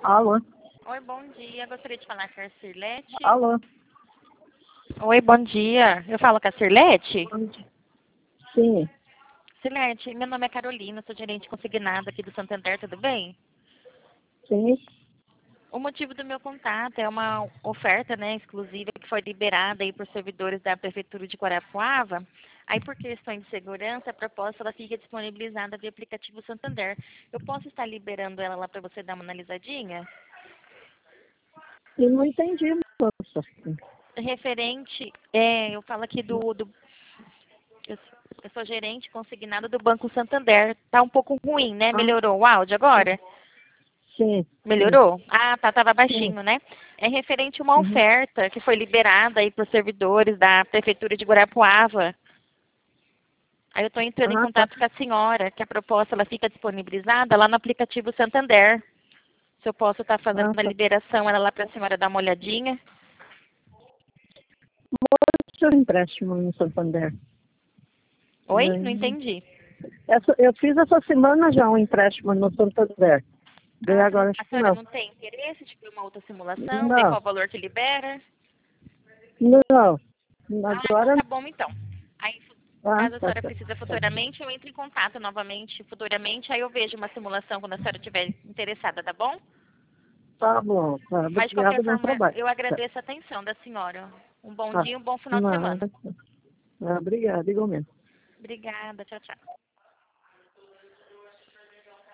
Alô? Oi, bom dia. Gostaria de falar com a Cirlete. Alô? Oi, bom dia. Eu falo com a Cirlete? Bom dia. Sim, Cirlete, meu nome é Carolina, sou gerente consignada aqui do Santander, tudo bem? sim. O motivo do meu contato é uma oferta, né, exclusiva que foi liberada aí por servidores da Prefeitura de Guarapuava. Aí, por questões de segurança, a proposta ela fica disponibilizada via aplicativo Santander. Eu posso estar liberando ela lá para você dar uma analisadinha? E não entendi, moça. Referente, eu falo aqui eu sou gerente consignada do Banco Santander. Tá um pouco ruim, né? Ah, Melhorou o áudio agora? sim, sim, Melhorou? Ah, tá, tava sim. baixinho, né? É referente a uma Uhum. oferta que foi liberada aí por servidores da Prefeitura de Guarapuava. Aí eu estou entrando em Ah, tá. contato com a senhora, que a proposta ela fica disponibilizada lá no aplicativo Santander. Se eu posso estar fazendo Ah, a tá. liberação, ela lá para a senhora dar uma olhadinha. Seu empréstimo no Santander. Oi? Não entendi. Eu fiz essa semana já um empréstimo no Santander. Daí Ah, agora acho a que senhora não. não tem interesse de ver uma outra simulação, ver Não, qual valor que libera? não. Ah, então Agora tá bom então. Aí, ah, caso a tá senhora certo. precise futuramente, eu entro em contato novamente futuramente, aí eu vejo uma simulação quando a senhora estiver interessada, tá bom? Tá bom, tá. Mas de qualquer Obrigada, bom forma, trabalho. eu Tá. agradeço a atenção da senhora. Um bom Tá. dia e um bom final de Não, semana. obrigada, igualmente. Obrigada, tchau, tchau.